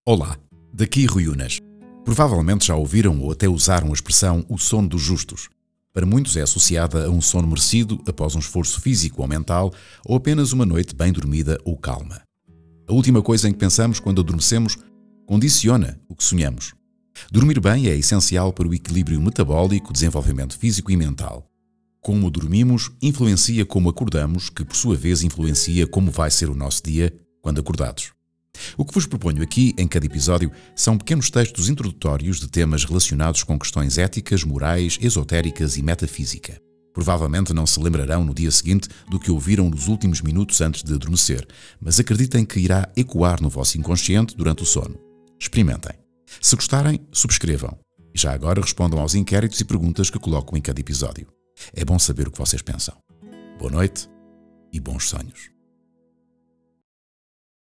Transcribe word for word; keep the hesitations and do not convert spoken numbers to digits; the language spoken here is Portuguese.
Olá, daqui Rui Unas. Provavelmente já ouviram ou até usaram a expressão o sono dos justos. Para muitos é associada a um sono merecido após um esforço físico ou mental ou apenas uma noite bem dormida ou calma. A última coisa em que pensamos quando adormecemos condiciona o que sonhamos. Dormir bem é essencial para o equilíbrio metabólico, desenvolvimento físico e mental. Como dormimos influencia como acordamos, que por sua vez influencia como vai ser o nosso dia quando acordados. O que vos proponho aqui, em cada episódio, são pequenos textos introdutórios de temas relacionados com questões éticas, morais, esotéricas e metafísica. Provavelmente não se lembrarão no dia seguinte do que ouviram nos últimos minutos antes de adormecer, mas acreditem que irá ecoar no vosso inconsciente durante o sono. Experimentem. Se gostarem, subscrevam. E já agora respondam aos inquéritos e perguntas que coloco em cada episódio. É bom saber o que vocês pensam. Boa noite e bons sonhos.